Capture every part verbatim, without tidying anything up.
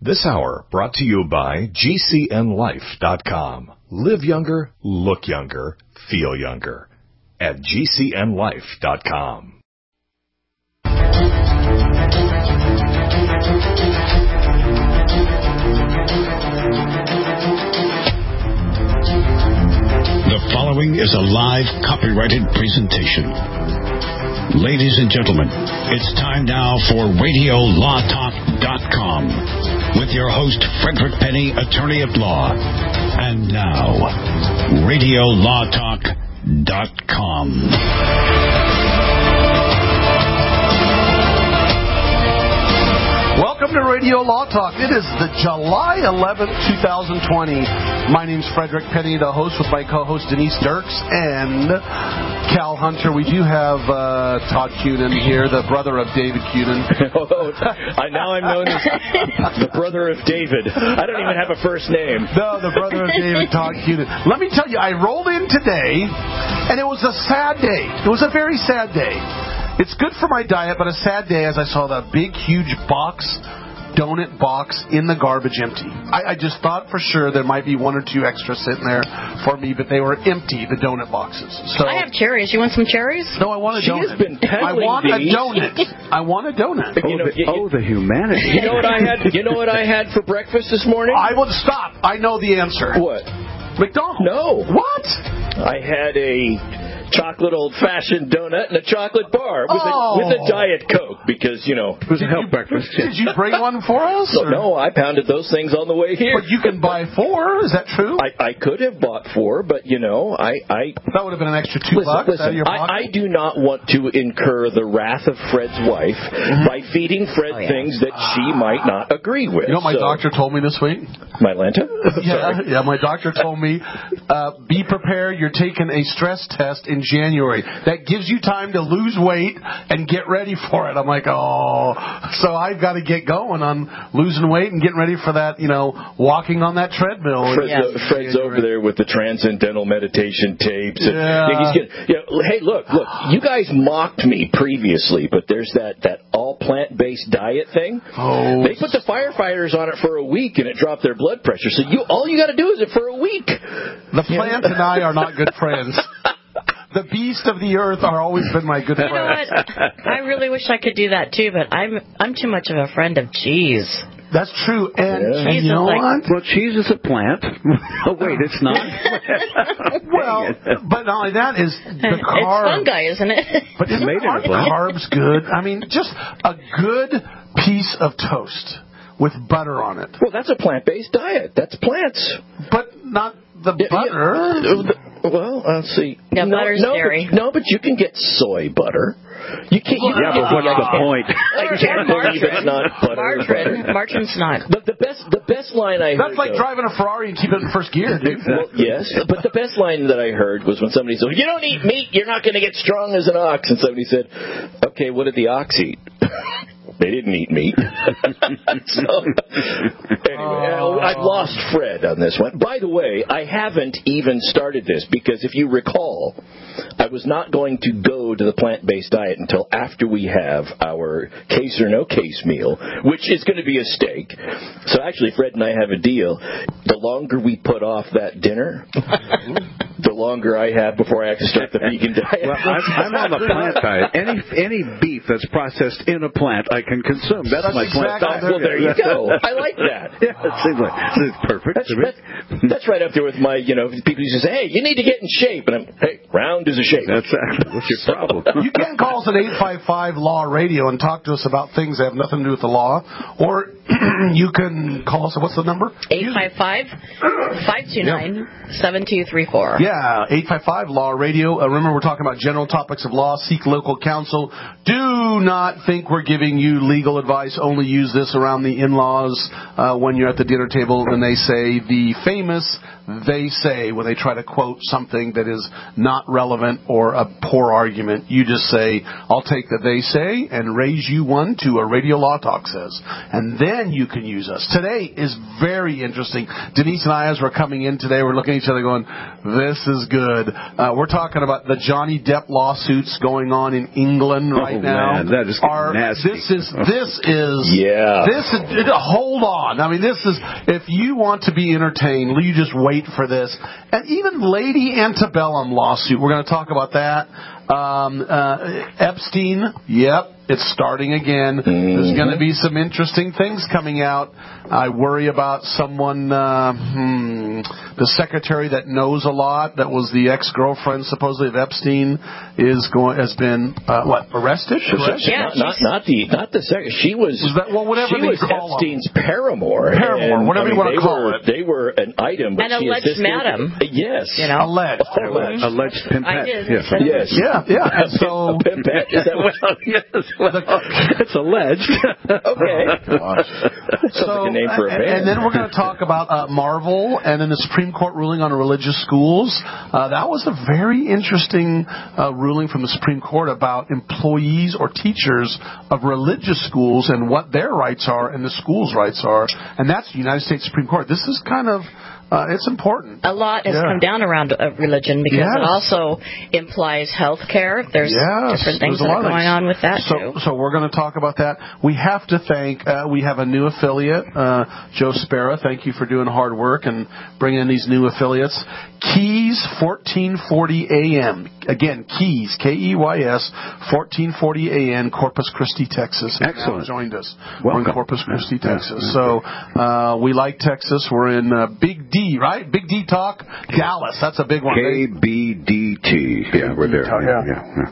This hour brought to you by G C N life dot com. Live younger, look younger, feel younger at G C N life dot com. The following is a live copyrighted presentation. Ladies and gentlemen, it's time now for radio law talk dot com with your host, Frederick Penny, attorney at law. And now, radio law talk dot com. Welcome to Radio Law Talk. It is the July eleventh, twenty twenty. My name's Frederick Penny, the host with my co-host Denise Dirks and Cal Hunter. We do have uh, Todd Cunin here, the brother of David Cunin. oh, I, now I'm known as the brother of David. I don't even have a first name. No, the brother of David, Todd Cunin. Let me tell you, I rolled in today, and it was a sad day. It was a very sad day. It's good for my diet, but a sad day as I saw the big, huge box, donut box in the garbage empty. I, I just thought for sure there might be one or two extra sitting there for me, but they were empty, the donut boxes. So I have cherries. You want some cherries? No, I want a she donut. Has been I want these. a donut. I want a donut. You know, oh, the, oh, the humanity. You know what I had? You know what I had for breakfast this morning? I will stop. I know the answer. What? McDonald's. No. What? I had a chocolate old-fashioned donut and a chocolate bar with, oh. a, with a Diet Coke because, you know. It was a health breakfast. Did you bring one for us? So, no, I pounded those things on the way here. But you can buy four. Is that true? I, I could have bought four, but, you know, I... I that would have been an extra two listen, bucks listen, out of your pocket. I, I do not want to incur the wrath of Fred's wife mm-hmm. by feeding Fred oh, yeah. things that she might not agree with. You know what my so, doctor told me this week? My Lanta? yeah, yeah, my doctor told me, uh, be prepared, you're taking a stress test in January. That gives you time to lose weight and get ready for it. I'm like, oh. So I've got to get going on losing weight and getting ready for that, you know, walking on that treadmill. Fred's, yeah. uh, Fred's over there with the transcendental meditation tapes. And, yeah. yeah, he's getting, you know, hey, look, look, you guys mocked me previously, but there's that, that all plant-based diet thing. Oh. They put the firefighters on it for a week and it dropped their blood pressure. So you all you got to do is it for a week. The plant and I are not good friends. The beast of the earth are always been my good friend. You know what? I really wish I could do that too, but I'm I'm too much of a friend of cheese. That's true. And, yeah. and you know like, what? Well, cheese is a plant. Oh, wait, it's not. Well, but not only that is the carb. It's fungi, isn't it? But isn't made are in a plant. carbs good? I mean, just a good piece of toast with butter on it. Well, that's a plant-based diet. That's plants. But not the Yeah, butter. yeah. Well, let's see. Yeah, no, butter's no, dairy. But, no, but you can get soy butter. You can't. You Yeah, can but what's get, the point? I can't believe it's not butter. Margarine. Margarine's not. But the best, the best line I heard. That's like though, driving a Ferrari and keeping it in first gear, dude. Well, yes, but the best line that I heard was when somebody said, "You don't eat meat, you're not going to get strong as an ox." And somebody said, "Okay, what did the ox eat?" They didn't eat meat. So, anyway, oh. I've lost Fred on this one. By the way, I haven't even started this because if you recall, I was not going to go to the plant-based diet until after we have our case or no case meal, which is going to be a steak. So actually, Fred and I have a deal. The longer we put off that dinner, the longer I have before I actually start the vegan diet. Well, I'm, I'm on the plant diet. Any any beef that's processed in a plant, I can consume. That's, That's my exactly plant diet. Well, there you go. I like that. Yeah, it seems like it's perfect. That's, that's, that's right up there with my, you know, people who say, hey, you need to get in shape. And I'm, hey, round is a shape. That's uh, what's your problem? You can call us at eight five five law radio and talk to us about things that have nothing to do with the law. Or you can call us, what's the number? eight five five, five two nine, seven two three four. Yeah, eight five five law radio. Uh, remember, we're talking about general topics of law. Seek local counsel. Do not think we're giving you legal advice. Only use this around the in-laws uh, when you're at the dinner table and they say the famous they say when they try to quote something that is not relevant or a poor argument. You just say, I'll take the they say and raise you one to a Radio Law Talk says. And then you can use us. Today is very interesting. Denise and I, as we're coming in today, we're looking at each other going, this is is good. Uh, we're talking about the Johnny Depp lawsuits going on in England right oh, now. Man, that is Are, nasty. This is this is yeah. This is hold on. I mean, this is if you want to be entertained, you just wait for this. And even Lady Antebellum lawsuit. We're going to talk about that. Um, uh, Epstein. Yep. It's starting again. Mm-hmm. There's going to be some interesting things coming out. I worry about someone, uh, hmm, the secretary that knows a lot, that was the ex-girlfriend supposedly of Epstein, is going has been uh, what arrested? She, yeah, not, not not the not the second. She was, was that, well, whatever she they was call Epstein's them. paramour. Paramour, and, whatever I mean, you want to call were, it. They were an item, but an she alleged assisted, madam. Yes, you know, alleged. Oh, alleged. Alleged pimpette. I did. Yes. Yes. Yeah, yeah. And so, a pimpette. Is that what? yes. Well, it's alleged. Okay. So, like a name for a band. And then we're going to talk about uh, Marvel and then the Supreme Court ruling on religious schools. Uh, that was a very interesting uh, ruling from the Supreme Court about employees or teachers of religious schools and what their rights are and the school's rights are. And that's the United States Supreme Court. This is kind of Uh, it's important. A lot has yeah. come down around uh, religion because yes. it also implies health care. There's yes. different things There's that are going on with that, so, too. So we're going to talk about that. We have to thank, uh, we have a new affiliate, uh, Joe Spera. Thank you for doing hard work and bringing in these new affiliates. Keys fourteen forty A M. Again, Keys, K E Y S, fourteen forty A M, Corpus Christi, Texas. Excellent. Joined us. Welcome. We're in Corpus Christi, Yeah. Texas. Yeah. So uh, we like Texas. We're in uh, Big D, right? Big D Talk, Dallas. That's a big one. K B D T. Yeah, we're there. Yeah. yeah, yeah.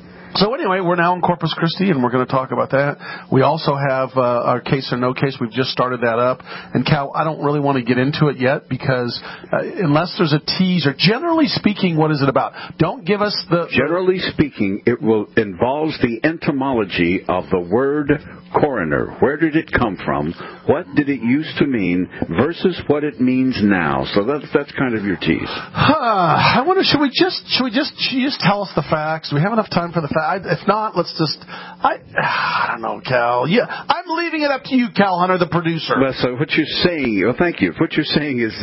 So anyway, we're now in Corpus Christi, and we're going to talk about that. We also have uh, our case or no case. We've just started that up. And Cal, I don't really want to get into it yet because uh, unless there's a teaser, generally speaking, what is it about? Don't give us the... Generally speaking, it will involves the etymology of the word coroner. Where did it come from? What did it used to mean versus what it means now? So that's that's kind of your tease. Huh. I wonder, should we just should we just should you just tell us the facts? Do we have enough time for the facts? If not, let's just. I I don't know, Cal. Yeah, I'm leaving it up to you, Cal Hunter, the producer. Well, so what you're saying? Well, thank you. What you're saying is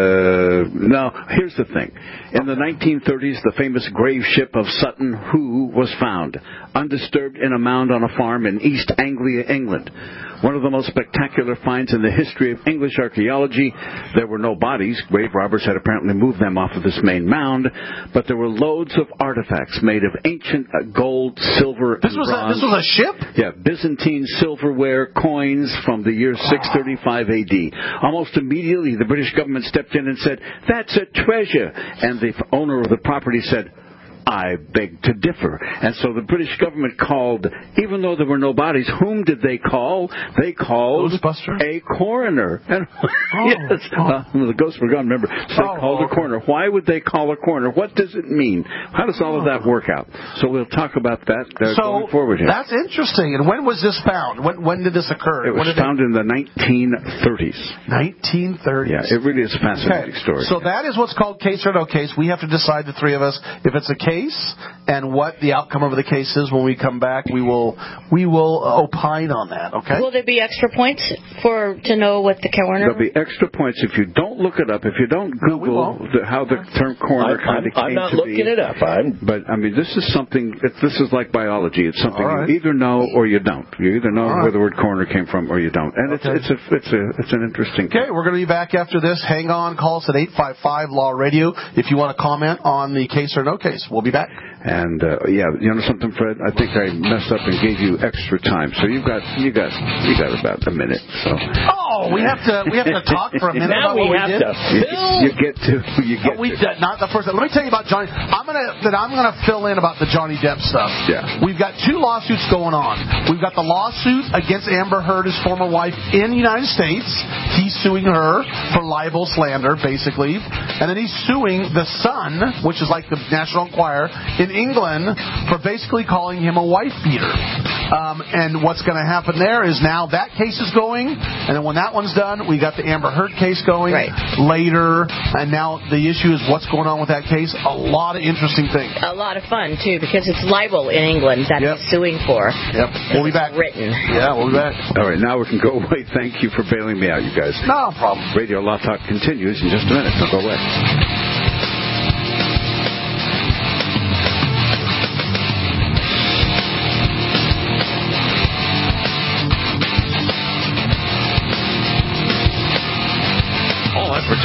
uh, no. Here's the thing. In the nineteen thirties, the famous grave ship of Sutton Hoo was found, undisturbed in a mound on a farm in East Anglia, England. One of the most spectacular finds in the history of English archaeology. There were no bodies. Grave robbers had apparently moved them off of this main mound, but there were loads of artifacts made of ancient uh, gold, silver, this and was bronze. A, this was a ship? Yeah, Byzantine silverware, coins from the year six thirty-five A D. Almost immediately, the British government stepped in and said, "That's a treasure," and the owner of the property said, "I beg to differ." And so the British government called, even though there were no bodies, whom did they call? They called Ghostbuster? a coroner. And Oh, yes, oh. Uh, the ghosts were gone, remember. So they Oh, called okay. a coroner. Why would they call a coroner? What does it mean? How does all of that work out? So we'll talk about that uh, so going forward here. That's interesting. And when was this found? When when did this occur? It when was did found in the nineteen thirties. nineteen thirties. Yeah, it really is a fascinating Okay, story. so that is what's called case or no case. We have to decide, the three of us, if it's a case and what the outcome of the case is. When we come back, we will we will opine on that. Okay. Will there be extra points for to know what the coroner? There'll be extra points if you don't look it up, if you don't No, we Google won't. the, how the term coroner I'm, kind of came I'm not to looking be. it up. I'm. But I mean, this is something. It, this is like biology. It's something All right. you either know or you don't. You either know All right. where the word coroner came from or you don't. And Okay. it's it's a it's a it's an interesting. Okay, we're going to be back after this. Hang on. Call us at eight five five Law Radio if you want to comment on the case or no case. We'll be back. And uh, yeah, you know something, Fred? I think I messed up and gave you extra time. So you got you got you got about a minute. So Oh, we have to we have to talk for a minute Now about we what have we did. to you, fill. you get to you get Uh, we to. did not the first. Let me tell you about Johnny. I'm gonna that I'm gonna fill in about the Johnny Depp stuff. Yeah. We've got two lawsuits going on. We've got the lawsuit against Amber Heard, his former wife, in the United States. He's suing her for libel, slander, basically, and then he's suing the Sun, which is like the National Enquirer in England, for basically calling him a wife beater. Um, and what's going to happen there is now that case is going, and then when that one's done, we got the Amber Heard case going Right. later, and now the issue is what's going on with that case. A lot of interesting things. A lot of fun too, because it's libel in England that Yep. he's suing for. Yep, we'll be It's back. Written. Yeah, we'll be back. All right, now we can go away. Thank you for bailing me out, you guys. No problem. Radio Law Talk continues in just a minute. Don't go away.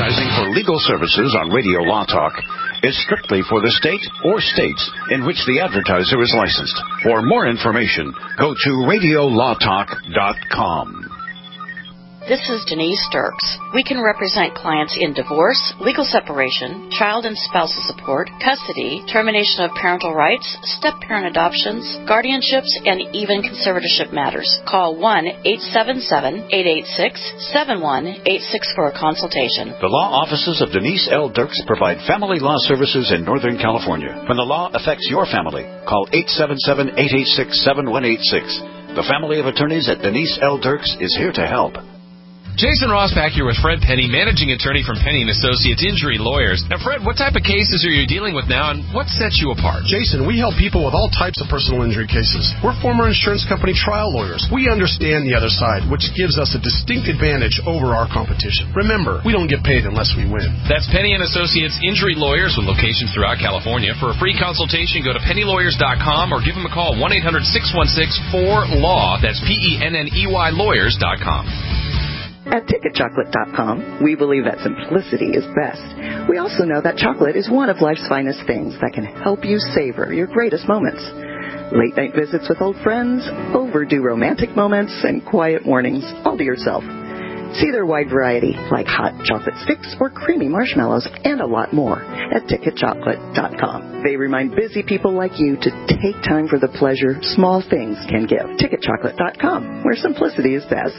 Advertising for legal services on Radio Law Talk is strictly for the state or states in which the advertiser is licensed. For more information, go to radio law talk dot com. This is Denise Dirks. We can represent clients in divorce, legal separation, child and spousal support, custody, termination of parental rights, step-parent adoptions, guardianships, and even conservatorship matters. Call one eight seven seven, eight eight six, seven one eight six for a consultation. The law offices of Denise L. Dirks provide family law services in Northern California. When the law affects your family, call eight seven seven, eight eight six, seven one eight six. The family of attorneys at Denise L. Dirks is here to help. Jason Rosbach here with Fred Penny, managing attorney from Penny and Associates Injury Lawyers. Now, Fred, what type of cases are you dealing with now, and what sets you apart? Jason, we help people with all types of personal injury cases. We're former insurance company trial lawyers. We understand the other side, which gives us a distinct advantage over our competition. Remember, we don't get paid unless we win. That's Penny and Associates Injury Lawyers with locations throughout California. For a free consultation, go to penny lawyers dot com or give them a call, one eight hundred, six one six, four, L A W. That's P E N N E Y lawyers dot com. At ticket chocolate dot com, we believe that simplicity is best. We also know that chocolate is one of life's finest things that can help you savor your greatest moments. Late night visits with old friends, overdue romantic moments, and quiet mornings all to yourself. See their wide variety, like hot chocolate sticks or creamy marshmallows, and a lot more at ticket chocolate dot com. They remind busy people like you to take time for the pleasure small things can give. ticket chocolate dot com, where simplicity is best.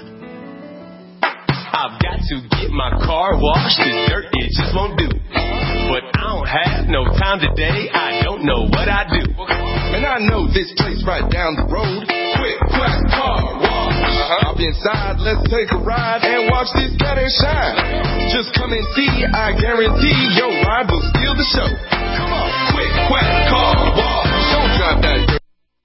I've got to get my car washed, the dirt it just won't do. But I don't have no time today, I don't know what I do. And I know this place right down the road, Quick Quack Car Wash. Uh-huh. I'll be inside, let's take a ride and watch this cat and shine. Just come and see, I guarantee your ride will steal the show. Come on, Quick Quack Car Wash. Don't drive that dirt.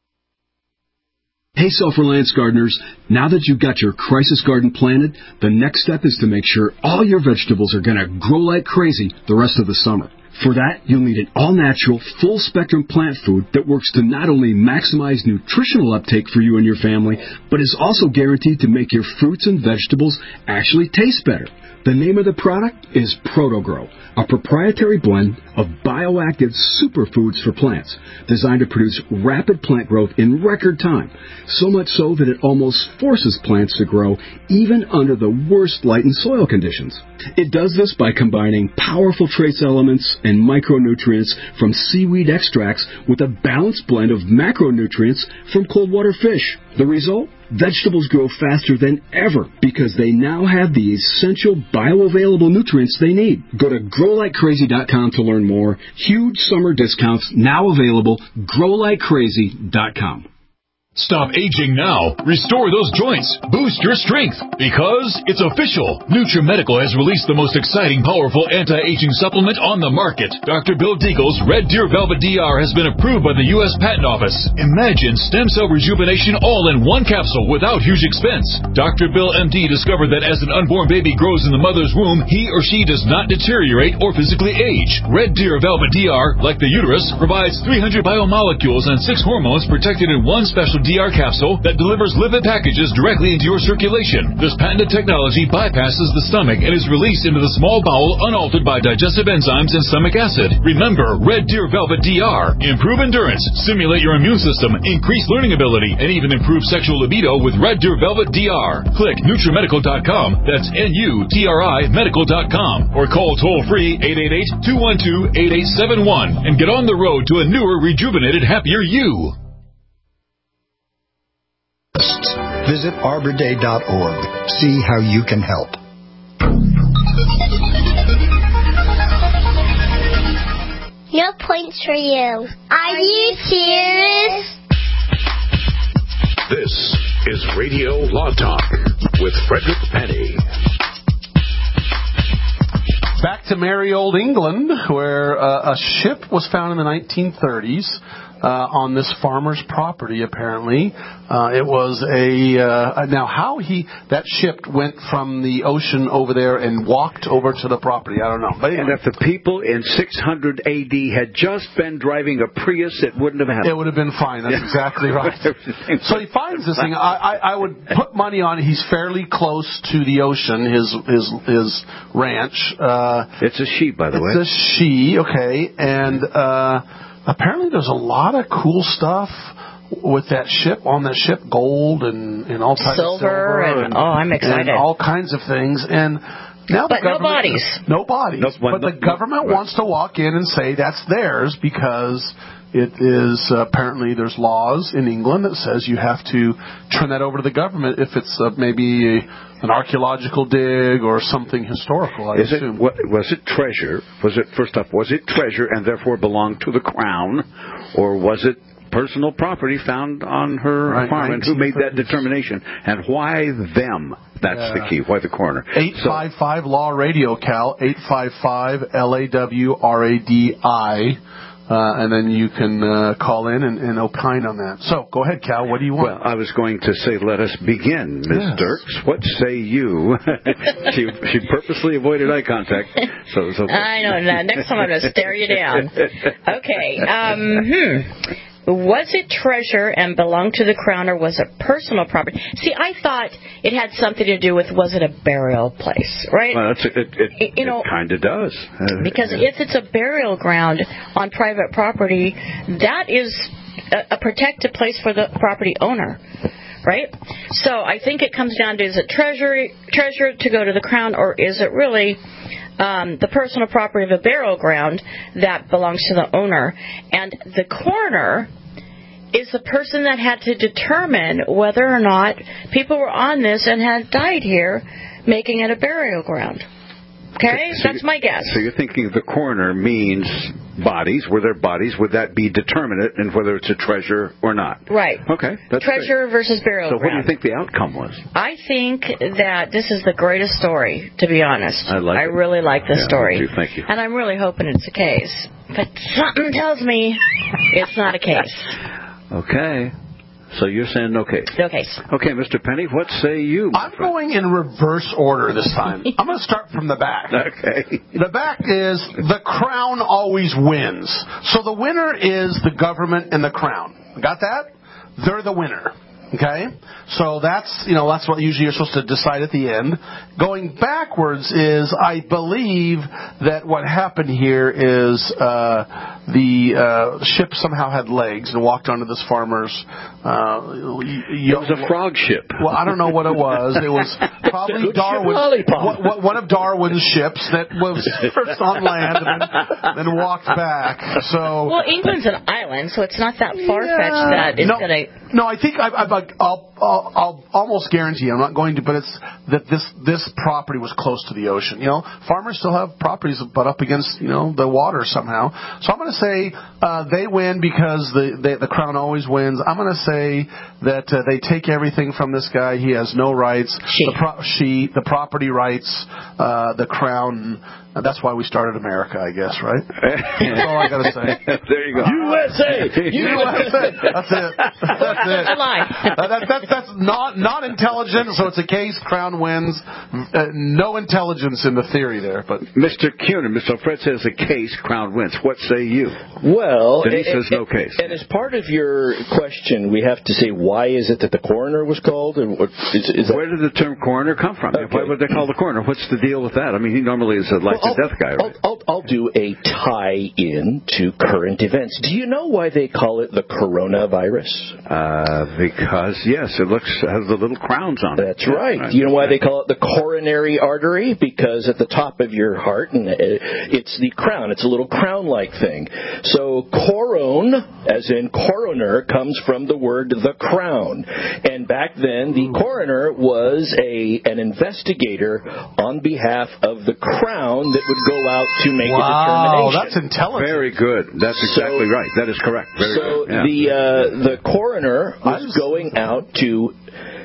Hey, Self-Reliance gardeners, now that you've got your crisis garden planted, the next step is to make sure all your vegetables are going to grow like crazy the rest of the summer. For that, you'll need an all-natural, full-spectrum plant food that works to not only maximize nutritional uptake for you and your family, but is also guaranteed to make your fruits and vegetables actually taste better. The name of the product is ProtoGrow, a proprietary blend of bioactive superfoods for plants designed to produce rapid plant growth in record time, so much so that it almost forces plants to grow even under the worst light and soil conditions. It does this by combining powerful trace elements and micronutrients from seaweed extracts with a balanced blend of macronutrients from cold water fish. The result? Vegetables grow faster than ever because they now have the essential bioavailable nutrients they need. Go to grow like crazy dot com to learn more. Huge summer discounts now available. grow like crazy dot com. Stop aging now. Restore those joints. Boost your strength. Because it's official. NutriMedical has released the most exciting, powerful anti-aging supplement on the market. Doctor Bill Deagle's Red Deer Velvet D R has been approved by the U S Patent Office. Imagine stem cell rejuvenation all in one capsule without huge expense. Doctor Bill M D discovered that as an unborn baby grows in the mother's womb, he or she does not deteriorate or physically age. Red Deer Velvet D R, like the uterus, provides three hundred biomolecules and six hormones protected in one special D R capsule that delivers lipid packages directly into your circulation. This patented technology bypasses the stomach and is released into the small bowel unaltered by digestive enzymes and stomach acid. Remember, Red Deer Velvet D R. Improve endurance, stimulate your immune system, increase learning ability, and even improve sexual libido with Red Deer Velvet D R. Click Nutri Medical dot com, that's N U T R I Medical dot com, or call toll-free eight eight eight, two one two, eight eight seven one and get on the road to a newer, rejuvenated, happier you. Visit arbor day dot org. See how you can help. No points for you. Are you serious? This is Radio Law Talk with Frederick Penny. Back to merry old England, where uh, a ship was found in the nineteen thirties uh, on this farmer's property, apparently. Uh, it was a... Uh, now, how he... That ship went from the ocean over there and walked over to the property, I don't know. But anyway. And if the people in six hundred A D had just been driving a Prius, it wouldn't have happened. It would have been fine. That's exactly right. So he finds this thing. I, I, I would put money on he's fairly close to the ocean, his his his ranch. Uh, it's a she, by the it's way. It's a she, okay. And uh, apparently there's a lot of cool stuff with that ship, on that ship, gold and, and all types silver of silver. And, and, oh, I'm excited. And all kinds of things. And now but the no bodies. No bodies. No, but no, the government no, wants to walk in and say that's theirs because it is uh, apparently there's laws in England that says you have to turn that over to the government if it's uh, maybe a, an archaeological dig or something historical. I Is assume. It, what, was it treasure? Was it first off? Was it treasure and therefore belonged to the crown, or was it personal property found on her right, farm? And who made that determination? And why them? That's yeah. the key. Why the coroner? eight five five Law Radio, Cal. eight five five L A W R A D I. Uh, and then you can uh, call in and, and opine on that. So, go ahead, Cal. What do you want? Well, I was going to say, let us begin, Miz Yes. Dirks. What say you? she she purposely avoided eye contact. So it was okay. I know. Now, next time I'm going to stare you down. Okay. Um, hmm. Was it treasure and belonged to the crown, or was it personal property? See, I thought it had something to do with, was it a burial place, right? Well, that's, it it, it, you know, it kind of does. Uh, because yeah. if it's a burial ground on private property, that is a, a protected place for the property owner, right? So I think it comes down to, is it treasure, treasure to go to the crown, or is it really... Um, the personal property of a burial ground that belongs to the owner? And the coroner is the person that had to determine whether or not people were on this and had died here, making it a burial ground. Okay? So That's my guess. So you're thinking the coroner means bodies. Were there bodies? Would that be determinate in whether it's a treasure or not? Right. Okay. That's treasure great. versus burial so ground. So what do you think the outcome was? I think that this is the greatest story, to be honest. I like I it. really like this yeah, story. Me too. Thank you. And I'm really hoping it's a case. But something tells me it's not a case. Okay. So you're saying no case? No case. Okay, Mister Penny, what say you? I'm friend? going in reverse order this time. I'm going to start from the back. Okay. The back is the crown always wins. So the winner is the government and the crown. Got that? They're the winner. Okay? So that's, you know, that's what usually you're supposed to decide at the end. Going backwards is, I believe that what happened here is uh, the uh, ship somehow had legs and walked onto this farmer's... Uh, it was a frog ship. Well, I don't know what it was. It was probably Darwin, one, one of Darwin's ships that was first on land and then, then walked back. So Well, England's an island, so it's not that far-fetched yeah. that it's no, going to... No, I think I, I, I'll, I'll, I'll almost guarantee, I'm not going to, but it's that this this property was close to the ocean. You know, farmers still have properties that butt up against, you know, the water somehow. So I'm going to say uh, they win because the, they, the crown always wins. I'm going to say that uh, they take everything from this guy. He has no rights. She. The, pro- she, the property rights, uh, the crown. Uh, that's why we started America, I guess, right? That's all I got to say. There you go. U S A! U S A! That's it. That's it. Good line. Uh, that, that, that's not, not intelligent, so it's a case. Crown wins. Uh, no intelligence in the theory there. But Mister Cunin, Mister Fred says a case, Crown wins. What say you? Well, Denise and, says no case. And as part of your question, we have to say, why is it that the coroner was called? And what, is, is that... Where did the term coroner come from? Okay. Why would they call the coroner? What's the deal with that? I mean, he normally is a life well, and death guy, right? I'll, I'll, I'll do a tie-in to current events. Do you know why they call it the coronavirus? Uh, because, yes, it looks has the little crowns on it. That's right. right. You know why they call it the coronary artery? Because at the top of your heart, and it's the crown. It's a little crown-like thing. So coron, as in coroner, comes from the word the crown. And back then, the coroner was a an investigator on behalf of the crown that would go out to make wow, a determination. Wow, that's intelligent. Very good. That's exactly so, right. That is correct. Very so good. Yeah. the uh, the coroner was going out to determine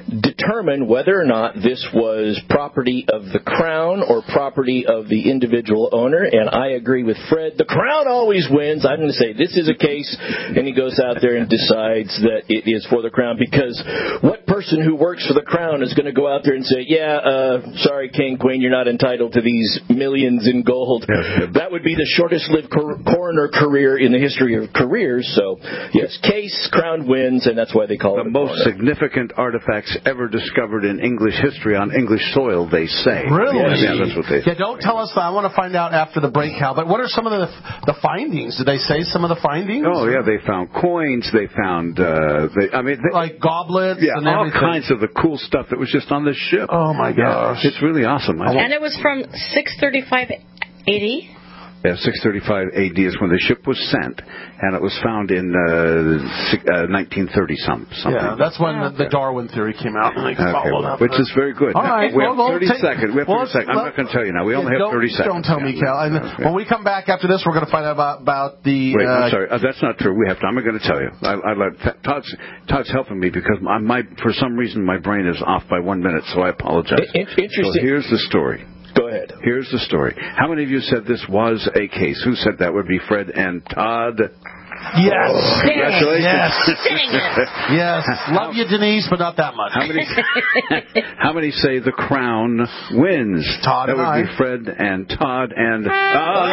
determine whether or not this was property of the Crown or property of the individual owner. And I agree with Fred. The Crown always wins. I'm going to say this is a case, and he goes out there and decides that it is for the Crown, because what person who works for the Crown is going to go out there and say, yeah, uh, sorry, King, Queen, you're not entitled to these millions in gold. That would be the shortest-lived cor- coroner career in the history of careers. So, yes, case, Crown wins, and that's why they call the it the most coroner. significant artifacts ever discovered in English history on English soil, they say. Really? Yeah, that's what they say. Yeah, don't tell us that. I want to find out after the break, Hal. But what are some of the the findings? Did they say some of the findings? Oh, yeah, they found coins. They found, uh, they, I mean... They, like goblets yeah, and all everything. kinds of the cool stuff that was just on the ship. Oh, my gosh. Yeah, it's really awesome. I And it was from six thirty-five A D? Yeah, six thirty-five A D is when the ship was sent, and it was found in uh, uh, nineteen thirty some something. Yeah, that's when the, the Darwin theory came out, and they okay, followed up. which is very good. All right, we well, have well, thirty take, seconds. We have well, thirty seconds. I'm well, not going to tell you now. We only yeah, have thirty seconds. Don't tell me, Cal. And okay. When we come back after this, we're going to find out about, about the... Wait, uh, I'm sorry. Uh, that's not true. We have to. I'm going to tell you. I, I let, Todd's, Todd's helping me because my, my, for some reason my brain is off by one minute, so I apologize. In- interesting. So here's the story. Go ahead. Here's the story. How many of you said this was a case? Who said that would be Fred and Todd? Yes. Oh, congratulations. Yes. Yes. Love you, Denise, but not that much. How many How many say the Crown wins? Todd That and would I. be Fred and Todd and... Oh,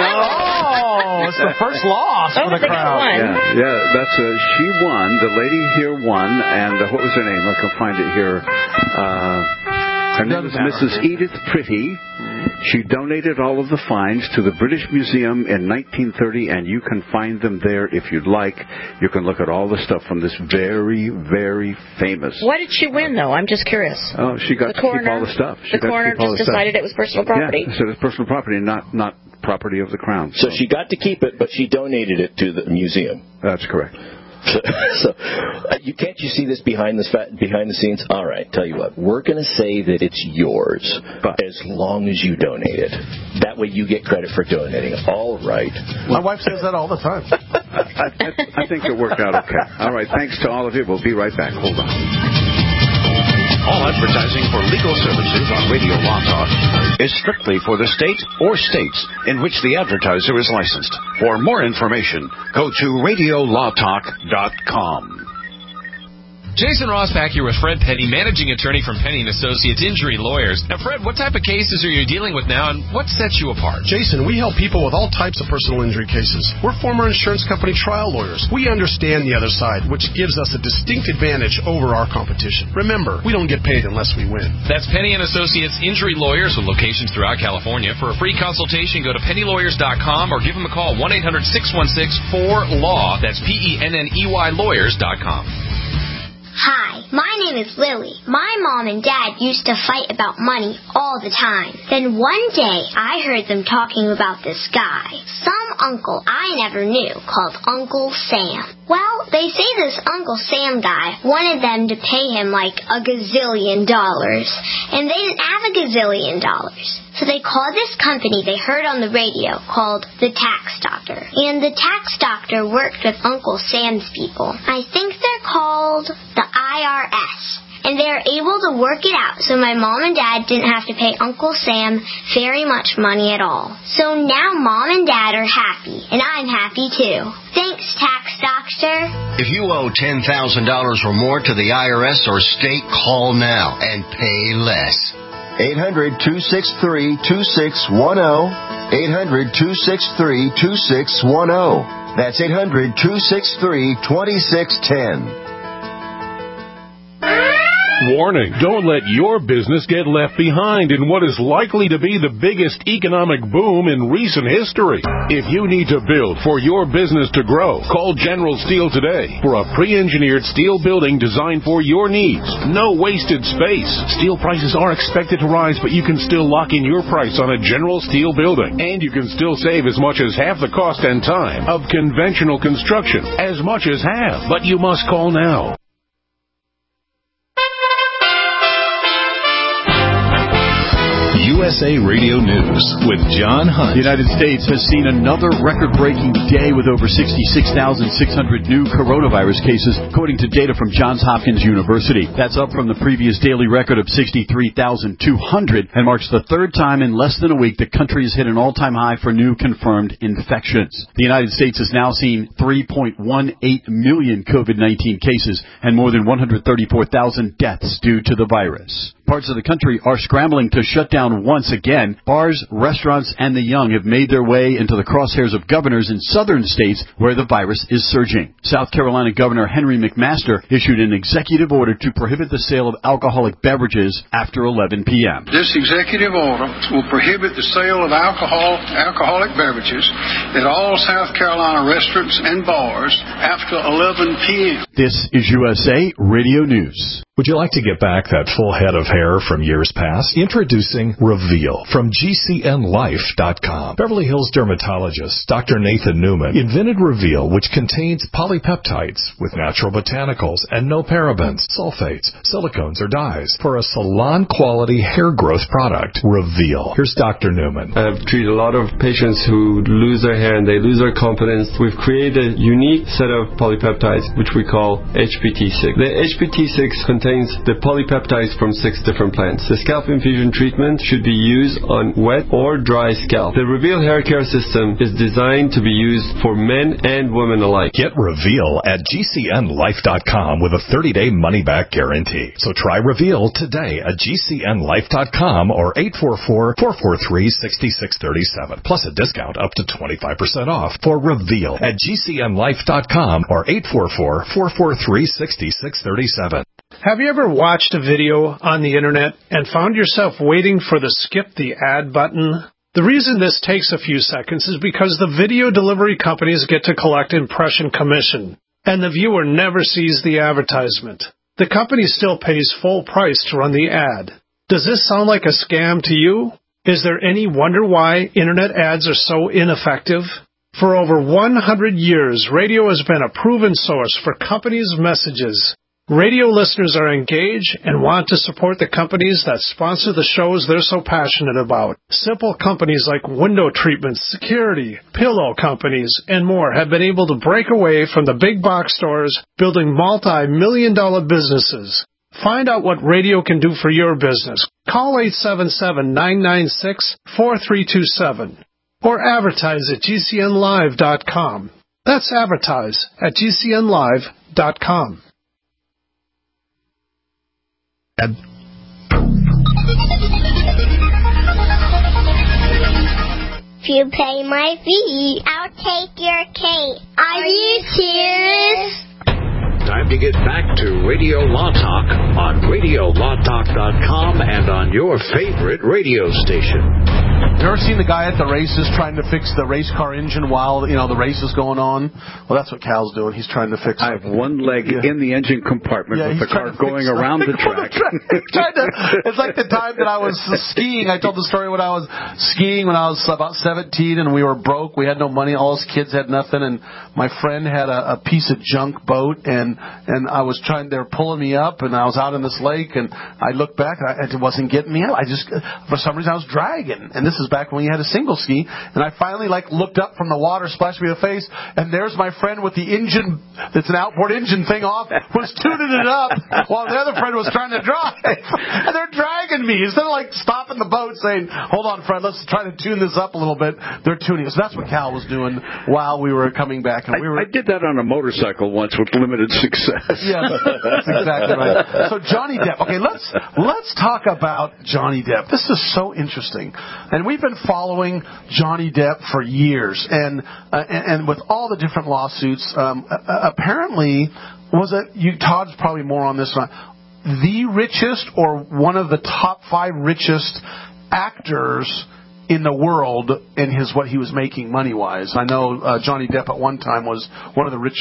Oh, it's the first loss Oh, for the they got Crown. one. Yeah, yeah, that's a, she won. The lady here won, and uh, what was her name? I can find it here. Uh, her name is Missus Edith Pretty. She donated all of the finds to the British Museum in nineteen thirty, and you can find them there if you'd like. You can look at all the stuff from this very, very famous... What did she win, though? I'm just curious. Oh, she got The to coroner- keep all the stuff. She the got to coroner keep all just the stuff. decided it was personal property. Yeah, so it's personal property, not not property of the Crown. So she got to keep it, but she donated it to the museum. That's correct. So, so uh, you can't you see this behind the fa- behind the scenes? All right, tell you what, we're going to say that it's yours, but as long as you donate it. That way, you get credit for donating it. All right. My wife says that all the time. I, I, I think it worked out okay. All right, thanks to all of you. We'll be right back. Hold on. All advertising for legal services on Radio Law Talk is strictly for the state or states in which the advertiser is licensed. For more information, go to radio law talk dot com. Jason Rosbach here with Fred Penny, managing attorney from Penny and Associates Injury Lawyers. Now, Fred, what type of cases are you dealing with now, and what sets you apart? Jason, we help people with all types of personal injury cases. We're former insurance company trial lawyers. We understand the other side, which gives us a distinct advantage over our competition. Remember, we don't get paid unless we win. That's Penny and Associates Injury Lawyers with locations throughout California. For a free consultation, go to penny lawyers dot com or give them a call, one eight hundred six one six four law. That's P E N N E Y lawyers dot com. Hi, my name is Lily. My mom and dad used to fight about money all the time. Then one day, I heard them talking about this guy, some uncle I never knew, called Uncle Sam. Well, they say this Uncle Sam guy wanted them to pay him like a gazillion dollars, and they didn't have a gazillion dollars. So they called this company they heard on the radio called the Tax Doctor. And the Tax Doctor worked with Uncle Sam's people. I think they're called the I R S. And they were able to work it out so my mom and dad didn't have to pay Uncle Sam very much money at all. So now mom and dad are happy, and I'm happy too. Thanks, Tax Doctor. If you owe ten thousand dollars or more to the I R S or state, call now and pay less. eight hundred, two six three, two six one zero. eight hundred, two six three, two six one zero. That's eight hundred, two six three, two six one zero. Warning, don't let your business get left behind in what is likely to be the biggest economic boom in recent history. If you need to build for your business to grow, call General Steel today for a pre-engineered steel building designed for your needs. No wasted space. Steel prices are expected to rise, but you can still lock in your price on a General Steel building. And you can still save as much as half the cost and time of conventional construction. As much as half. But you must call now. You U S A Radio News with John Hunt. The United States has seen another record-breaking day with over sixty-six thousand six hundred new coronavirus cases, according to data from Johns Hopkins University. That's up from the previous daily record of sixty-three thousand two hundred and marks the third time in less than a week the country has hit an all-time high for new confirmed infections. The United States has now seen three point one eight million COVID nineteen cases and more than one hundred thirty-four thousand deaths due to the virus. Parts of the country are scrambling to shut down once again. Bars, restaurants, and the young have made their way into the crosshairs of governors in southern states where the virus is surging. South Carolina Governor Henry McMaster issued an executive order to prohibit the sale of alcoholic beverages after eleven p.m. This executive order will prohibit the sale of alcohol, alcoholic beverages at all South Carolina restaurants and bars after eleven p.m. This is U S A Radio News. Would you like to get back that full head of hair from years past? Introducing Reveal from G C N Life dot com. Beverly Hills dermatologist Doctor Nathan Newman invented Reveal, which contains polypeptides with natural botanicals and no parabens, sulfates, silicones, or dyes for a salon-quality hair growth product. Reveal. Here's Doctor Newman. I've treated a lot of patients who lose their hair and they lose their confidence. We've created a unique set of polypeptides, which we call H P T six. The H P T six contains the polypeptides from six different plants. The scalp infusion treatment should be used on wet or dry scalp. The Reveal hair care system is designed to be used for men and women alike. Get Reveal at G C N Life dot com with a thirty-day money-back guarantee. So try Reveal today at G C N Life dot com or eight four four, four four three, six six three seven. Plus a discount up to twenty-five percent off for Reveal at G C N Life dot com or eight four four, four four three, six six three seven. Have you ever watched a video on the internet and found yourself waiting for the skip the ad button? The reason this takes a few seconds is because the video delivery companies get to collect impression commission, and the viewer never sees the advertisement. The company still pays full price to run the ad. Does this sound like a scam to you? Is there any wonder why internet ads are so ineffective? For over one hundred years, radio has been a proven source for companies' messages. Radio listeners are engaged and want to support the companies that sponsor the shows they're so passionate about. Simple companies like window treatments, security, pillow companies, and more have been able to break away from the big box stores, building multi-million dollar businesses. Find out what radio can do for your business. Call eight seven seven, nine nine six, four three two seven or advertise at G C N Live dot com. That's advertise at G C N Live dot com. If you pay my fee, I'll take your cake. Are you serious? Time to get back to Radio Law Talk on radio law talk dot com and on your favorite radio station. You ever seen the guy at the races trying to fix the race car engine while, you know, the race is going on? Well, that's what Cal's doing. He's trying to fix it. I have one leg yeah. in the engine compartment yeah, with the car going around the track. trying to, it's like the time that I was skiing. I told the story when I was skiing when I was about seventeen and we were broke. We had no money. All us kids had nothing. And my friend had a, a piece of junk boat and, and I was trying, they were pulling me up and I was out in this lake and I looked back and I, it wasn't getting me out. I just, for some reason I was dragging. And this is back when you had a single ski, and I finally like looked up from the water, splashed me in the face, and there's my friend with the engine, that's an outboard engine thing off, was tuning it up while the other friend was trying to drive. And they're dragging me. Instead of like stopping the boat saying, hold on, friend, let's try to tune this up a little bit, they're tuning it. So that's what Cal was doing while we were coming back. And we were. I, I did that on a motorcycle once with limited success. Yes, that's exactly right. So Johnny Depp. Okay, let's let's talk about Johnny Depp. This is so interesting. And we've been following Johnny Depp for years, and uh, and, and with all the different lawsuits, um, uh, apparently, was it you? Todd's probably more on this one. The richest, or one of the top five richest actors in the world, in his what he was making money wise. I know uh, Johnny Depp at one time was one of the richest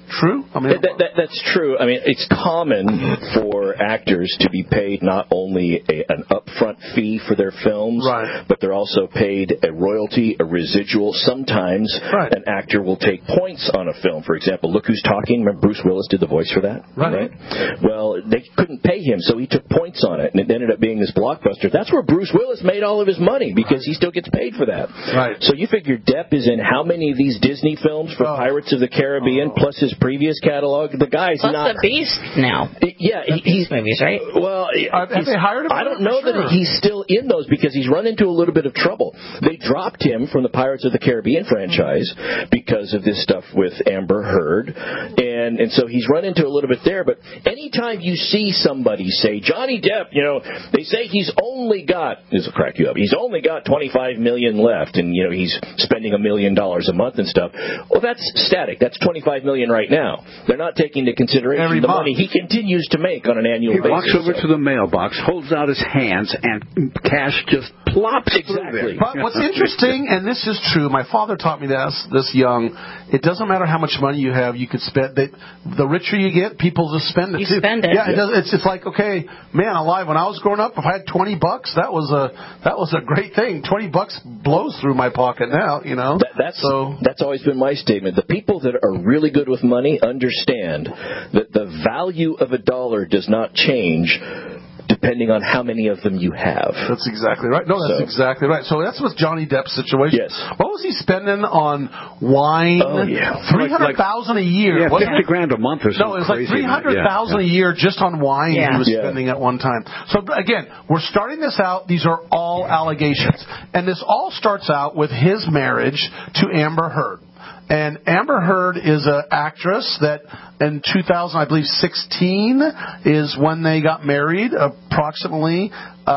true? I mean, that, that, that's true. I mean, it's common for actors to be paid not only a, an upfront fee for their films, right. but they're also paid a royalty, a residual. Sometimes right. an actor will take points on a film. For example, Look Who's Talking. Remember Bruce Willis did the voice for that? Right. right? Well, they couldn't pay him, so he took points on it, and it ended up being this blockbuster. That's where Bruce Willis made all of his money, because he still gets paid for that. Right. So you figure Depp is in how many of these Disney films for oh. Pirates of the Caribbean, oh. plus his previous catalog? The guy's plus not... the Beast now. Yeah. The he, Beast movies, right? Well, uh, have they hired him? I don't know sure. that he's still in those, because he's run into a little bit of trouble. They dropped him from the Pirates of the Caribbean franchise because of this stuff with Amber Heard, and, and so he's run into a little bit there. But anytime you see somebody say, Johnny Depp, you know, they say he's only got, this will crack you up, he's only got twenty-five million dollars left, and, you know, he's spending a million dollars a month and stuff. Well, that's static. That's twenty-five million dollars right now. They're not taking into consideration Every the month. money he continues to make on an annual he basis. He walks over so. to the mailbox, holds out his hands, and cash just plops exactly. But what's interesting, and this is true, my father taught me this this young, it doesn't matter how much money you have, you could spend, they, the richer you get, people just spend it you too. spend it. Yeah, it does, it's, it's like, okay, man, alive, when I was growing up, if I had twenty bucks, that was a that was a great thing. twenty bucks blows through my pocket now, you know. That, that's, so, that's always been my statement. The people that are really good with money understand that the value of a dollar does not change depending on how many of them you have. That's exactly right. No, that's so. exactly right. So that's with Johnny Depp's situation. Yes. What was he spending on wine? Oh, yeah. three hundred thousand dollars a year. Yeah, fifty grand a month or something. No, it was like three hundred thousand dollars yeah. a year just on wine yeah. he was yeah. spending at one time. So, again, we're starting this out. These are all allegations. And this all starts out with his marriage to Amber Heard. And Amber Heard is an actress that in two thousand, I believe, sixteen is when they got married, approximately.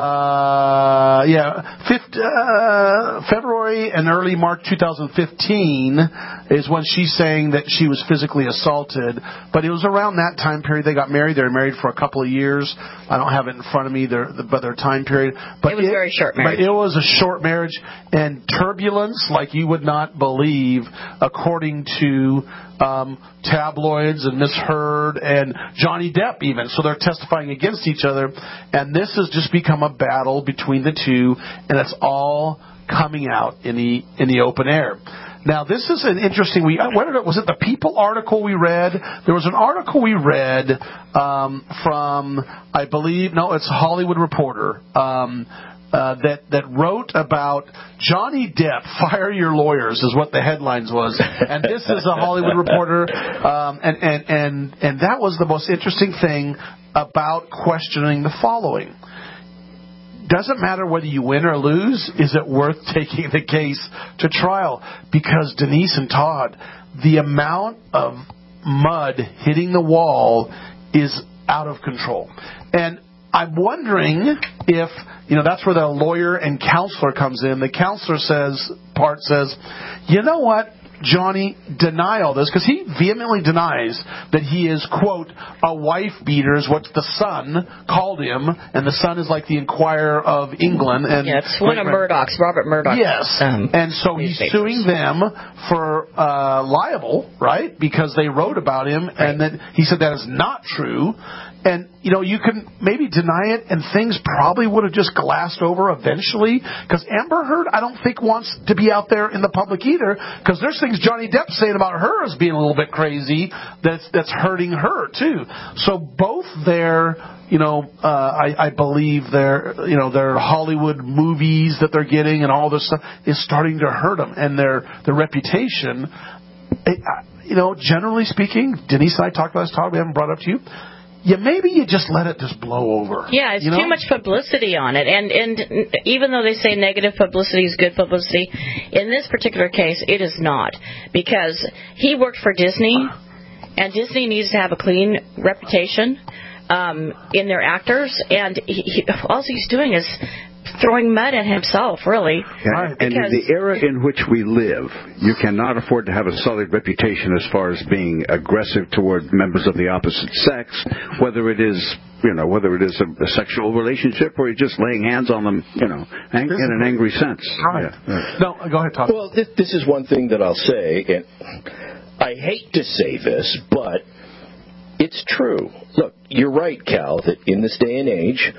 Uh, yeah, fifth, uh, February and early March two thousand fifteen is when she's saying that she was physically assaulted. But it was around that time period they got married. They were married for a couple of years. I don't have it in front of me, their, but their time period. But it was it, very short marriage. But it was a short marriage and turbulence like you would not believe, according to um, tabloids and Miss Heard and Johnny Depp even. So they're testifying against each other. And this has just become a battle between the two, and it's all coming out in the in the open air. Now, this is an interesting. We what did it, was it the People article we read? There was an article we read um, from, I believe, no, it's Hollywood Reporter. Um, Uh, that that wrote about Johnny Depp, fire your lawyers, is what the headlines was. And this is a Hollywood Reporter, um, and, and, and, and that was the most interesting thing about questioning the following. Doesn't matter whether you win or lose, is it worth taking the case to trial? Because Denise and Todd, the amount of mud hitting the wall is out of control. And I'm wondering if, you know, that's where the lawyer and counselor comes in. The counselor says, part says, you know what, Johnny, deny all this, because he vehemently denies that he is, quote, a wife beater, is what the Sun called him, and the Sun is like the Inquirer of England. And yeah, it's one of Murdoch's, Robert Murdoch. Yes, um, and so he's suing them for uh, libel, right, because they wrote about him, right. And then he said that is not true. And, you know, you can maybe deny it, and things probably would have just glassed over eventually. Because Amber Heard, I don't think, wants to be out there in the public either. Because there's things Johnny Depp's saying about her as being a little bit crazy that's that's hurting her, too. So both their, you know, uh, I, I believe their, you know, their Hollywood movies that they're getting and all this stuff is starting to hurt them. And their, their reputation, it, you know, generally speaking, Denise and I talked about this, Todd, we haven't brought it up to you. Yeah, maybe you just let it just blow over. Yeah, it's you know? too much publicity on it. And and even though they say negative publicity is good publicity, in this particular case, it is not. Because he worked for Disney, and Disney needs to have a clean reputation um, in their actors. And he, he, all he's doing is throwing mud at himself, really. Yeah, and in the era in which we live, you cannot afford to have a solid reputation as far as being aggressive toward members of the opposite sex, whether it is, you know, whether it is a, a sexual relationship or you're just laying hands on them, you know, ang- in an angry sense. Right. Yeah. No, go ahead, Tom. Well, this, this is one thing that I'll say. And I hate to say this, but it's true. Look, you're right, Cal, that in this day and age,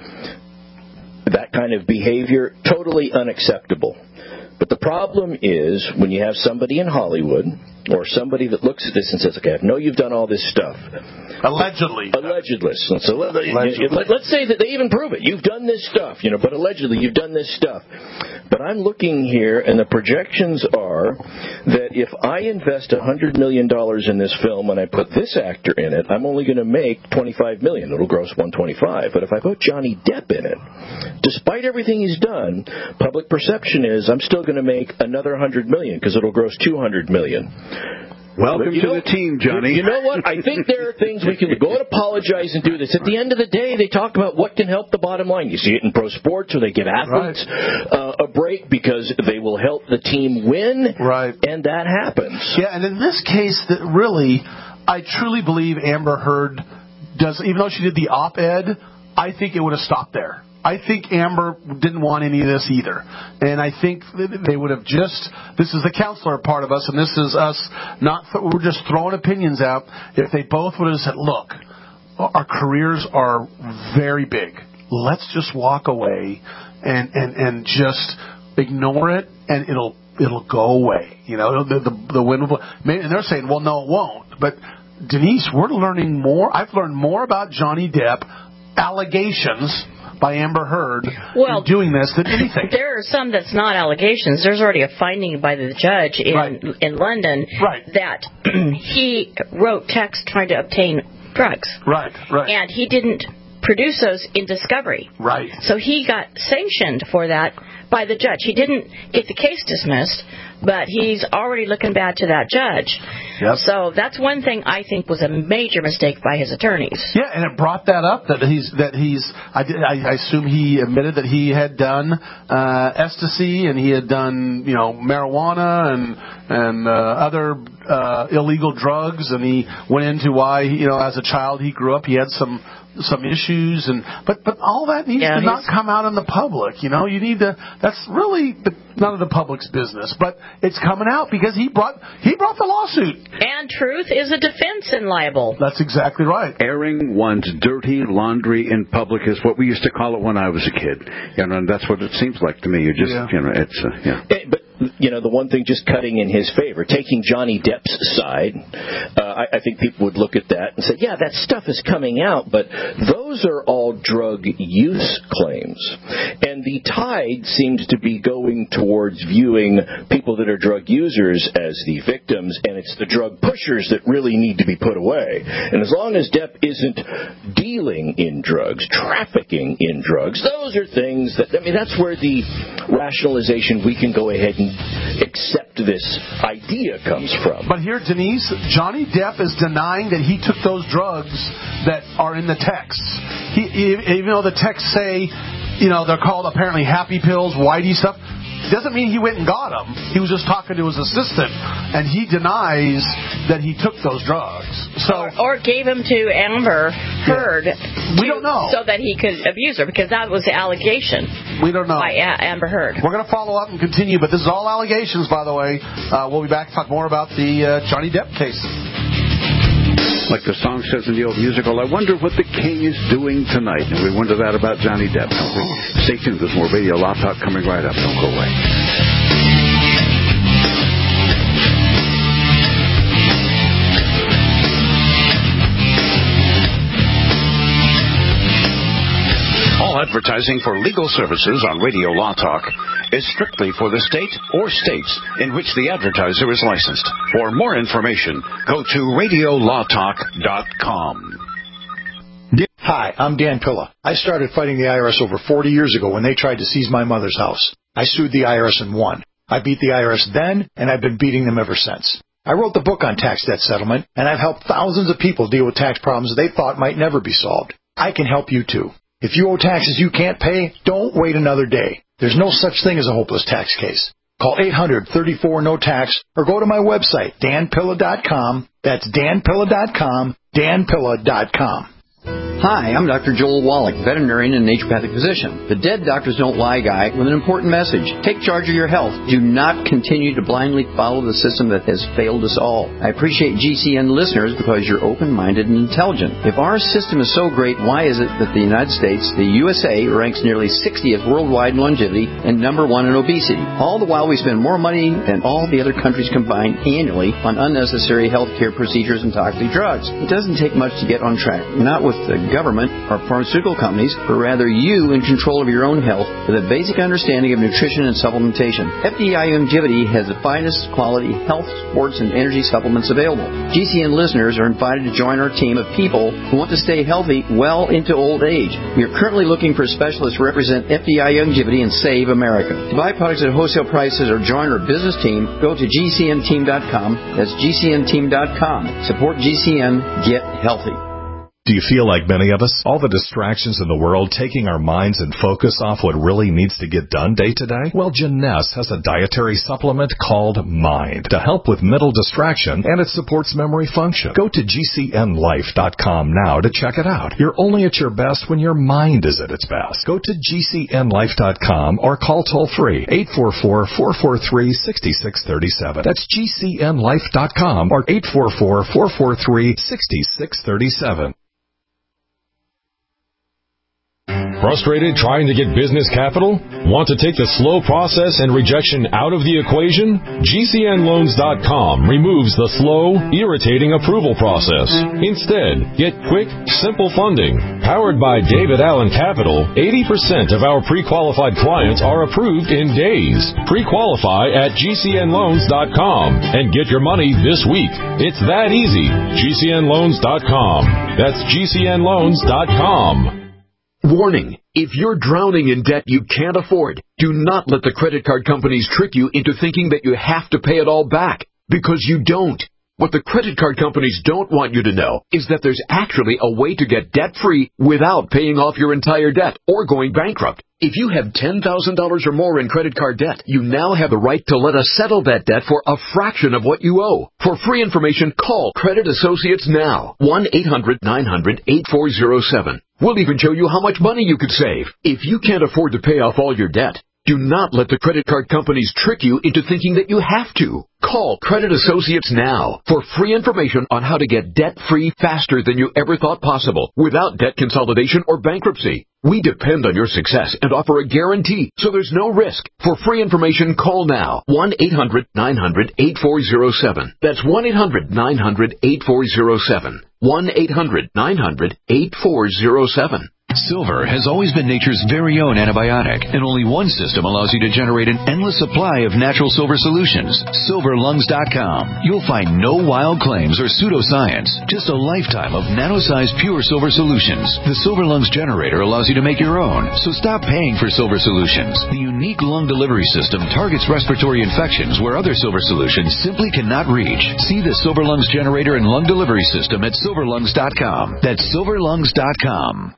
that kind of behavior, totally unacceptable. But the problem is when you have somebody in Hollywood or somebody that looks at this and says, okay, I know you've done all this stuff. Allegedly. Allegedly. So let, allegedly. Let's say that they even prove it. You've done this stuff, you know, but allegedly you've done this stuff. But I'm looking here, and the projections are that if I invest one hundred million dollars in this film and I put this actor in it, I'm only going to make twenty-five million dollars. It'll gross one hundred twenty-five. But if I put Johnny Depp in it, despite everything he's done, public perception is I'm still going to make another one hundred million dollars because it'll gross two hundred million dollars. Welcome you to know, the team, Johnny. You know what? I think there are things we can go and apologize and do this. At the end of the day, they talk about what can help the bottom line. You see it in pro sports where they give athletes right. uh, a break because they will help the team win, right. and that happens. Yeah, and in this case, that really, I truly believe Amber Heard does, even though she did the op-ed, I think it would have stopped there. I think Amber didn't want any of this either. And I think they would have just, this is the counselor part of us, and this is us not, we're just throwing opinions out. If they both would have said, look, our careers are very big. Let's just walk away and, and, and just ignore it, and it'll it'll go away. You know, the, the, the wind will, and they're saying, well, no, it won't. But, Denise, we're learning more. I've learned more about Johnny Depp allegations by Amber Heard well, in doing this than anything. There are some that's not allegations. There's already a finding by the judge in right. in London right. that he wrote texts trying to obtain drugs. Right, right. And he didn't produce those in discovery. Right. So he got sanctioned for that by the judge. He didn't get the case dismissed, but he's already looking bad to that judge. Yep. So that's one thing I think was a major mistake by his attorneys. Yeah, and it brought that up that he's that he's. I, did, I, I assume he admitted that he had done uh, ecstasy and he had done you know marijuana and and uh, other uh, illegal drugs, and he went into why you know as a child he grew up he had some. some issues and but but all that needs yeah, to not come out in the public. You know, you need to. That's really the, none of the public's business, but it's coming out because he brought he brought the lawsuit. And truth is a defense in libel. That's exactly right. Airing one's dirty laundry in public is what we used to call it when I was a kid. You know, and that's what it seems like to me. You just yeah. you know, it's uh, yeah. It, but you know, the one thing just cutting in his favor, taking Johnny Depp's side, uh, I, I think people would look at that and say, yeah, that stuff is coming out, but those are all drug use claims. And the tide seems to be going towards viewing people that are drug users as the victims, and it's the drug pushers that really need to be put away. And as long as Depp isn't dealing in drugs, trafficking in drugs, those are things that, I mean, that's where the rationalization we can go ahead and accept this idea comes from. But here, Denise, Johnny Depp is denying that he took those drugs that are in the texts. He, even though the texts say, you know, they're called apparently happy pills, whitey stuff, doesn't mean he went and got them. He was just talking to his assistant, and he denies that he took those drugs. So, or, or gave them to Amber Heard. Yeah. We don't know. So that he could abuse her, because that was the allegation. We don't know. By A- Amber Heard. We're going to follow up and continue, but this is all allegations, by the way. Uh, we'll be back to talk more about the uh, Johnny Depp case. Like the song says in the old musical, I wonder what the king is doing tonight. And we wonder that about Johnny Depp. Stay tuned. There's more Radio Law Talk coming right up. Don't go away. All advertising for legal services on Radio Law Talk is strictly for the state or states in which the advertiser is licensed. For more information, go to radio law talk dot com. Hi, I'm Dan Pilla. I started fighting the I R S over forty years ago when they tried to seize my mother's house. I sued the I R S and won. I beat the I R S then, and I've been beating them ever since. I wrote the book on tax debt settlement, and I've helped thousands of people deal with tax problems they thought might never be solved. I can help you too. If you owe taxes you can't pay, don't wait another day. There's no such thing as a hopeless tax case. Call eight hundred, thirty-four, no tax or go to my website, dan pilla dot com. That's dan pilla dot com, dan pilla dot com. Hi, I'm Doctor Joel Wallach, veterinarian and naturopathic physician. The Dead Doctors Don't Lie guy with an important message. Take charge of your health. Do not continue to blindly follow the system that has failed us all. I appreciate G C N listeners because you're open-minded and intelligent. If our system is so great, why is it that the United States, the U S A, ranks nearly sixtieth worldwide in longevity and number one in obesity? All the while we spend more money than all the other countries combined annually on unnecessary health care procedures and toxic drugs. It doesn't take much to get on track. Not with the government or pharmaceutical companies, but rather you in control of your own health with a basic understanding of nutrition and supplementation. F D I Longevity has the finest quality health, sports, and energy supplements available. G C N listeners are invited to join our team of people who want to stay healthy well into old age. We are currently looking for specialists to represent F D I Longevity and Save America. To buy products at wholesale prices or join our business team, go to G C N team dot com. That's G C N team dot com. Support G C N. Get healthy. Do you feel like many of us? All the distractions in the world taking our minds and focus off what really needs to get done day to day? Well, Jeunesse has a dietary supplement called Mind to help with mental distraction, and it supports memory function. Go to G C N life dot com now to check it out. You're only at your best when your mind is at its best. Go to G C N life dot com or call toll-free eight four four, four four three, six six three seven. That's G C N life dot com or eight four four, four four three, six six three seven. Frustrated trying to get business capital? Want to take the slow process and rejection out of the equation? G C N loans dot com removes the slow, irritating approval process. Instead, get quick, simple funding. Powered by David Allen Capital, eighty percent of our pre-qualified clients are approved in days. Pre-qualify at G C N loans dot com and get your money this week. It's that easy. G C N loans dot com. That's G C N loans dot com. Warning, if you're drowning in debt you can't afford, do not let the credit card companies trick you into thinking that you have to pay it all back, because you don't. What the credit card companies don't want you to know is that there's actually a way to get debt-free without paying off your entire debt or going bankrupt. If you have ten thousand dollars or more in credit card debt, you now have the right to let us settle that debt for a fraction of what you owe. For free information, call Credit Associates now. one eight hundred, nine hundred, eight four zero seven. We'll even show you how much money you could save. If you can't afford to pay off all your debt, do not let the credit card companies trick you into thinking that you have to. Call Credit Associates now for free information on how to get debt-free faster than you ever thought possible without debt consolidation or bankruptcy. We depend on your success and offer a guarantee, so there's no risk. For free information, call now. one eight hundred, nine hundred, eight four zero seven. That's one eight hundred, nine hundred, eight four zero seven. one eight hundred, nine hundred, eight four zero seven. Silver has always been nature's very own antibiotic, and only one system allows you to generate an endless supply of natural silver solutions. Silver Lungs dot com. You'll find no wild claims or pseudoscience, just a lifetime of nano-sized pure silver solutions. The Silver Lungs generator allows you to make your own, so stop paying for silver solutions. The unique lung delivery system targets respiratory infections where other silver solutions simply cannot reach. See the Silver Lungs generator and lung delivery system at Silver Lungs dot com. That's Silver Lungs dot com.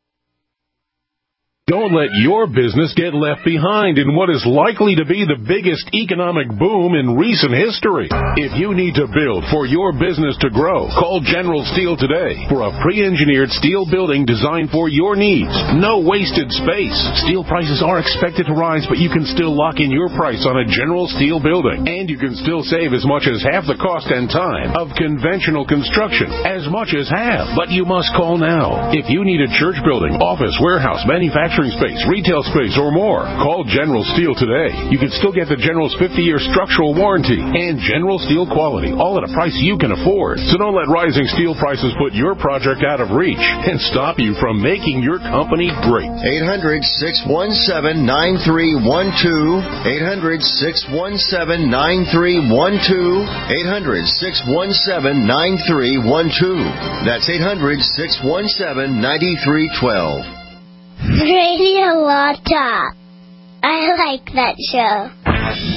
Don't let your business get left behind in what is likely to be the biggest economic boom in recent history. If you need to build for your business to grow, call General Steel today for a pre-engineered steel building designed for your needs. No wasted space. Steel prices are expected to rise, but you can still lock in your price on a General Steel building. And you can still save as much as half the cost and time of conventional construction. As much as half. But you must call now. If you need a church building, office, warehouse, manufacturing space, retail space, or more, call General Steel today. You can still get the General's fifty-year structural warranty and General Steel quality, all at a price you can afford. So don't let rising steel prices put your project out of reach and stop you from making your company great. eight hundred, six one seven, nine three one two. eight hundred, six one seven, nine three one two. eight hundred, six one seven, nine three one two. That's eight hundred, six one seven, nine three one two. Radio Law Talk. I like that show.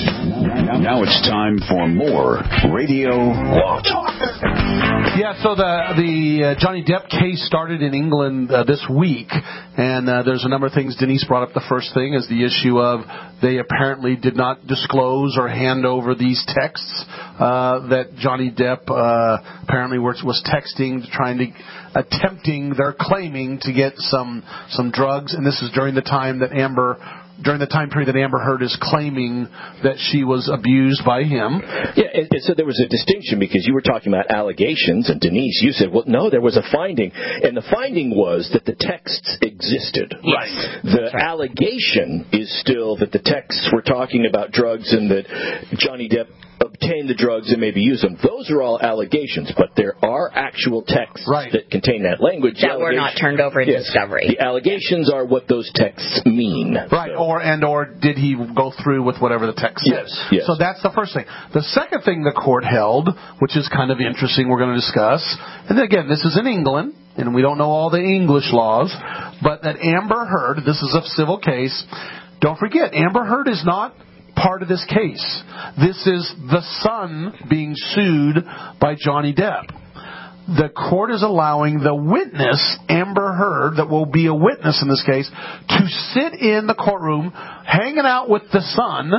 Now it's time for more Radio Law Talk. Yeah, so the the uh, Johnny Depp case started in England uh, this week, and uh, there's a number of things. Denise brought up the first thing is the issue of they apparently did not disclose or hand over these texts uh, that Johnny Depp uh, apparently was, was texting, trying to, attempting, they're claiming to get some some drugs, and this is during the time that Amber. During the time period that Amber Heard is claiming that she was abused by him. Yeah, and, and so there was a distinction because you were talking about allegations, and Denise, you said, well, no, there was a finding. And the finding was that the texts existed. Right. The right. allegation is still that the texts were talking about drugs and that Johnny Depp obtain the drugs and maybe use them. Those are all allegations, but there are actual texts right. that contain that language. That were not turned over in yes. discovery. The allegations yes. are what those texts mean. Right, so. or and or did he go through with whatever the text yes. says? Yes. So that's the first thing. The second thing the court held, which is kind of interesting, we're going to discuss, and again, this is in England, and we don't know all the English laws, but that Amber Heard, this is a civil case, don't forget, Amber Heard is not part of this case. This is the son being sued by Johnny Depp. The court is allowing the witness, Amber Heard, that will be a witness in this case, to sit in the courtroom hanging out with the son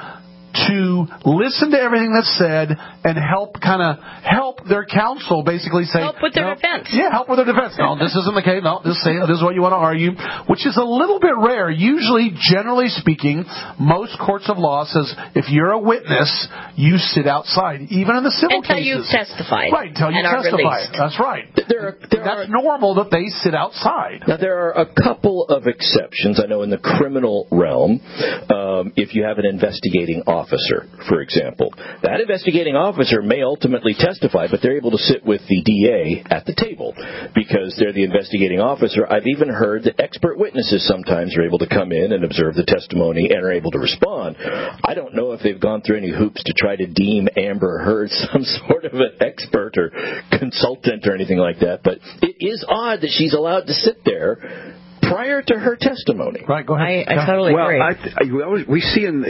to listen to everything that's said and help kind of help their counsel basically say... Help with their no, defense. Yeah, help with their defense. No, this isn't the case. No, this, this is what you want to argue, which is a little bit rare. Usually, generally speaking, most courts of law says if you're a witness, you sit outside, even in the civil until cases. Until you've testified. Right, until you testify. That's right. There are, there That's are, normal that they sit outside. Now, there are a couple of exceptions. I know in the criminal realm, um, if you have an investigating officer, for example, that investigating officer may ultimately testify, but they're able to sit with the D A at the table because they're the investigating officer. I've even heard that expert witnesses sometimes are able to come in and observe the testimony and are able to respond. I don't know if they've gone through any hoops to try to deem Amber Heard some sort of an expert or consultant or anything like that, but it is odd that she's allowed to sit there prior to her testimony. Right, go ahead. I, I totally well, agree. I, I, we see in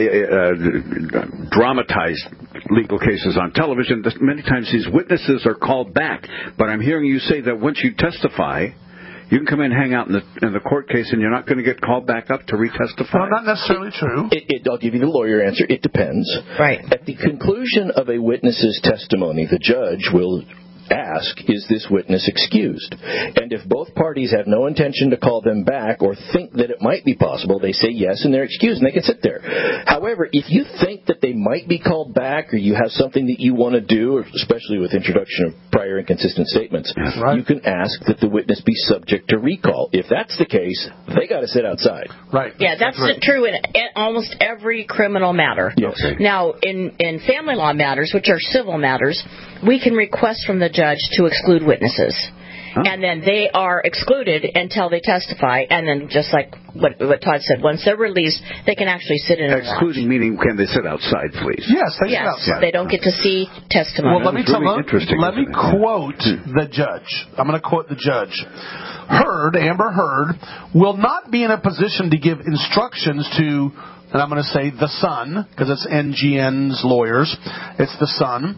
uh, dramatized legal cases on television that many times these witnesses are called back. But I'm hearing you say that once you testify, you can come in and hang out in the in the court case, and you're not going to get called back up to retestify. No, not necessarily true. It, it, I'll give you the lawyer answer. It depends. Right. At the conclusion of a witness's testimony, the judge will ask, is this witness excused? And if both parties have no intention to call them back or think that it might be possible, they say yes and they're excused and they can sit there. However, if you think that they might be called back or you have something that you want to do, especially with introduction of prior inconsistent statements, right. you can ask that the witness be subject to recall. If that's the case, they got to sit outside. Right. Yeah, that's, that's right. true in almost every criminal matter. Yes. Now, in, in family law matters, which are civil matters, we can request from the judge to exclude witnesses. Huh? And then they are excluded until they testify, and then just like what, what Todd said, once they're released, they can actually sit in and Excluding watch. Meaning, can they sit outside, please? Yes, they yes, sit outside. They don't get to see testimony. Well, let me, tell, really let, let me quote the judge. I'm going to quote the judge. Heard, Amber Heard, will not be in a position to give instructions to, and I'm going to say the son, because it's N G N's lawyers, it's the son,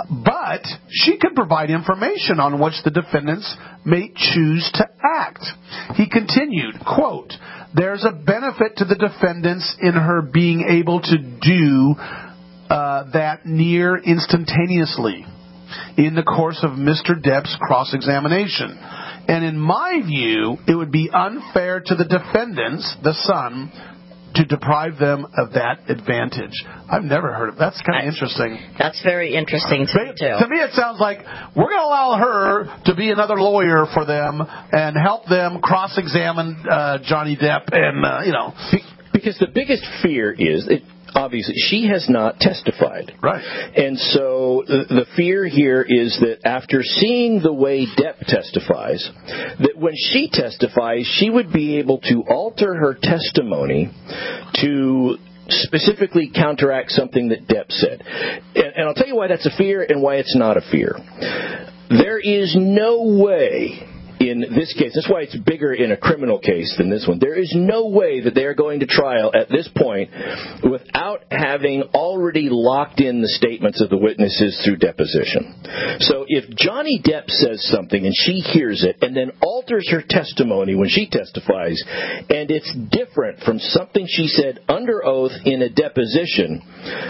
but she could provide information on which the defendants may choose to act. He continued, quote, there's a benefit to the defendants in her being able to do uh, that near instantaneously in the course of Mister Depp's cross-examination. And in my view, it would be unfair to the defendants, the son, to deprive them of that advantage. I've never heard of that. That's kind of interesting. That's very interesting to me, too. To me, it sounds like we're going to allow her to be another lawyer for them and help them cross-examine uh, Johnny Depp and, uh, you know. Because the biggest fear is... It, Obviously, she has not testified. Right. And so the, the fear here is that after seeing the way Depp testifies, that when she testifies, she would be able to alter her testimony to specifically counteract something that Depp said. And, and I'll tell you why that's a fear and why it's not a fear. There is no way in this case, that's why it's bigger in a criminal case than this one. There is no way that they are going to trial at this point without having already locked in the statements of the witnesses through deposition. So if Johnny Depp says something and she hears it and then alters her testimony when she testifies, and it's different from something she said under oath in a deposition,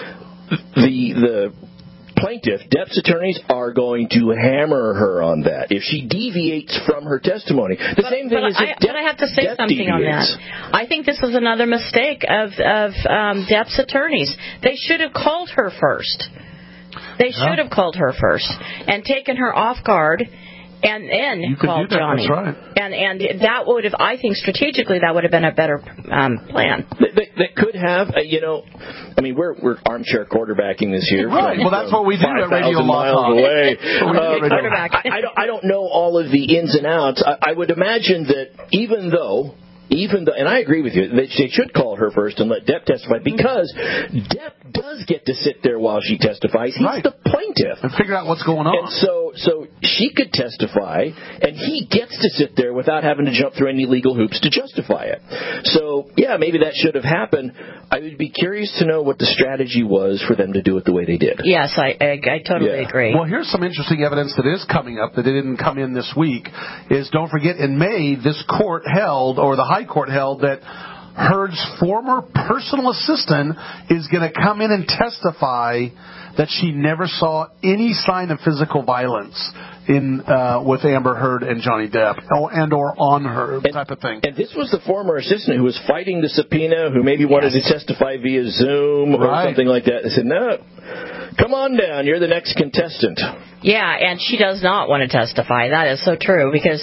the the plaintiff, Depp's attorneys, are going to hammer her on that if she deviates from her testimony. The but, same thing but is I, if Depp, but I have to say Depp something deviates. on that. I think this is another mistake of, of um, Depp's attorneys. They should have called her first. They should have called her first and taken her off guard and then called Johnny. That's right. And and that would have, I think, strategically, that would have been a better um, plan. That, that, that could have, uh, you know, I mean, we're we're armchair quarterbacking this here. Right. From, well, that's what we do at Radio Law miles Talk. away. Uh, I, I, don't, I don't know all of the ins and outs. I, I would imagine that even though. Even though, and I agree with you, they, they should call her first and let Depp testify, because Depp does get to sit there while she testifies. He's right. the plaintiff. And figure out what's going on. And so, so she could testify, and he gets to sit there without having to jump through any legal hoops to justify it. So, yeah, maybe that should have happened. I would be curious to know what the strategy was for them to do it the way they did. Yes, I I, I totally Yeah. agree. Well, here's some interesting evidence that is coming up that didn't come in this week. Is don't forget, in May, this court held, or the High Court held, that Heard's former personal assistant is going to come in and testify that she never saw any sign of physical violence in uh, with Amber Heard and Johnny Depp, or, and or on her, and, type of thing. And this was the former assistant who was fighting the subpoena, who maybe wanted yes. to testify via Zoom or right. something like that. They said, no, come on down, you're the next contestant. Yeah, and she does not want to testify. That is so true, because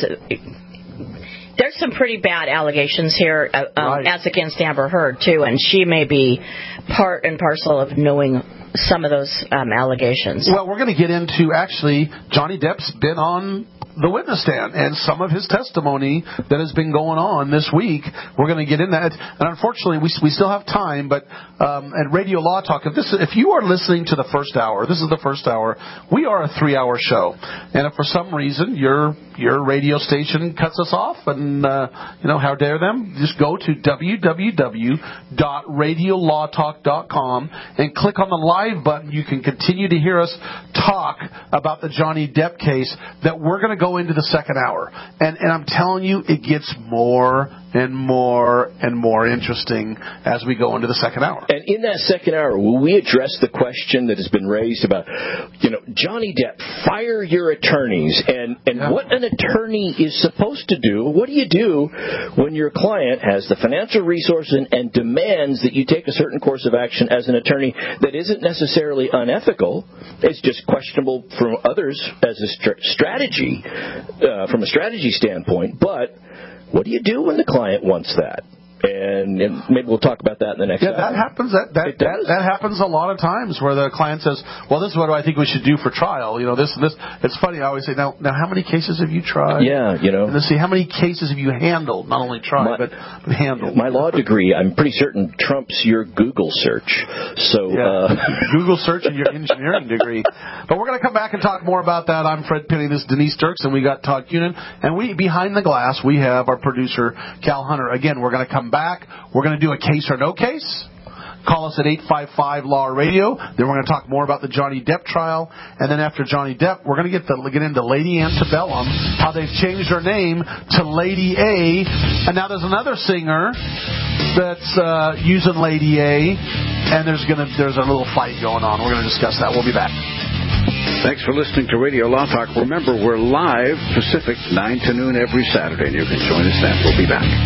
there's some pretty bad allegations here uh, um, right. as against Amber Heard, too, and she may be part and parcel of knowing some of those um, allegations. Well, we're going to get into, actually, Johnny Depp's been on the witness stand, and some of his testimony that has been going on this week, we're going to get into that. And unfortunately, we we still have time, but um, at Radio Law Talk, if this if you are listening to the first hour, this is the first hour, we are a three-hour show. And if for some reason your your radio station cuts us off, and, uh, you know, how dare them, just go to w w w dot radio law talk dot com and click on the live button. You can continue to hear us talk about the Johnny Depp case that we're going to go into the second hour. And, and I'm telling you, it gets more and more and more interesting as we go into the second hour. And in that second hour, will we address the question that has been raised about, you know, Johnny Depp, fire your attorneys, and, and yeah. what an attorney is supposed to do. What do you do when your client has the financial resources and, and demands that you take a certain course of action as an attorney that isn't necessarily unethical? It's just questionable from others as a st- strategy, uh, from a strategy standpoint, but what do you do when the client wants that? And, and maybe we'll talk about that in the next yeah, hour. that happens. That that, that that happens a lot of times where the client says, "Well, this is what I think we should do for trial." You know, this this. It's funny. I always say, "Now, now, how many cases have you tried?" Yeah, you know. And then see how many cases have you handled? Not only tried, my, but, but handled. My law degree, I'm pretty certain, trumps your Google search. So yeah. uh, Google search and your engineering degree. But we're going to come back and talk more about that. I'm Fred Penny. This is Denise Dirks, and we got Todd Cunin. And we behind the glass, we have our producer Cal Hunter. Again, we're going to come back. We're going to do a case or no case. Call us at eight five five law radio. Then we're going to talk more about the Johnny Depp trial. And then after Johnny Depp, we're going to get, the, get into Lady Antebellum, how they've changed her name to Lady A. And now there's another singer that's uh, using Lady A. And there's going to there's a little fight going on. We're going to discuss that. We'll be back. Thanks for listening to Radio Law Talk. Remember, we're live Pacific, nine to noon every Saturday. And you can join us then. We'll be back.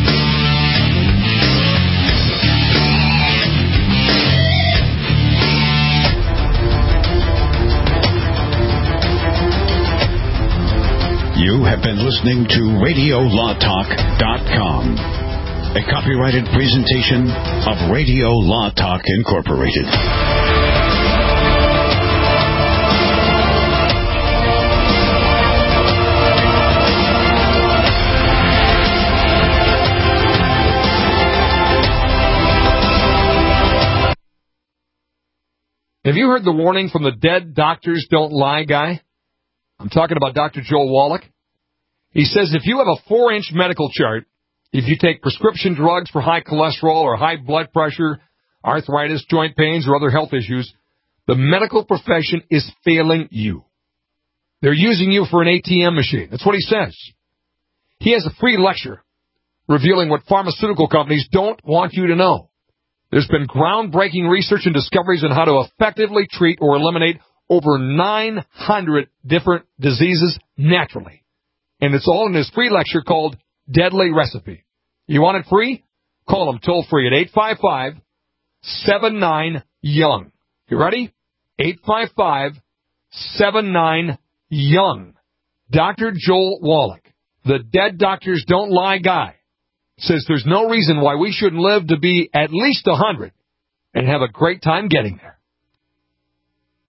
You have been listening to radio law talk dot com, a copyrighted presentation of Radio Law Talk Incorporated. Have you heard the warning from the Dead Doctors Don't Lie guy? I'm talking about Doctor Joel Wallach. He says if you have a four-inch medical chart, if you take prescription drugs for high cholesterol or high blood pressure, arthritis, joint pains, or other health issues, the medical profession is failing you. They're using you for an A T M machine. That's what he says. He has a free lecture revealing what pharmaceutical companies don't want you to know. There's been groundbreaking research and discoveries on how to effectively treat or eliminate over nine hundred different diseases naturally. And it's all in his free lecture called Deadly Recipe. You want it free? Call him toll free at eight five five, seven nine, young. You ready? eight five five, seven nine, young. Doctor Joel Wallach, the Dead Doctors Don't Lie guy, says there's no reason why we shouldn't live to be at least one hundred and have a great time getting there.